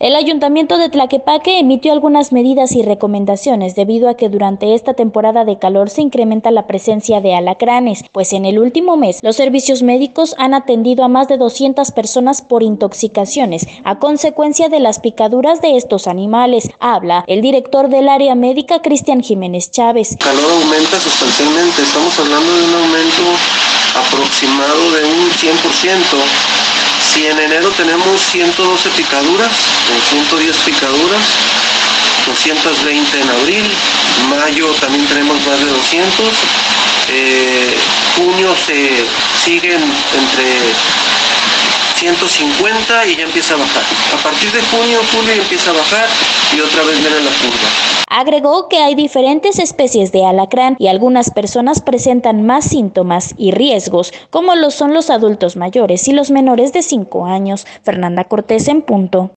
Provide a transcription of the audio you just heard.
El Ayuntamiento de Tlaquepaque emitió algunas medidas y recomendaciones debido a que durante esta temporada de calor se incrementa la presencia de alacranes, pues en el último mes los servicios médicos han atendido a más de 200 personas por intoxicaciones a consecuencia de las picaduras de estos animales. Habla el director del área médica, Cristian Jiménez Chávez. El calor aumenta sustancialmente, estamos hablando de un aumento aproximado de un 100%. Si en enero tenemos 112 picaduras, 110 picaduras, 220 en abril, mayo también tenemos más de 200, junio se siguen entre 150 y ya empieza a bajar. A partir de junio, julio empieza a bajar y otra vez viene la curva. Agregó que hay diferentes especies de alacrán y algunas personas presentan más síntomas y riesgos, como lo son los adultos mayores y los menores de 5 años. Fernanda Cortés en punto.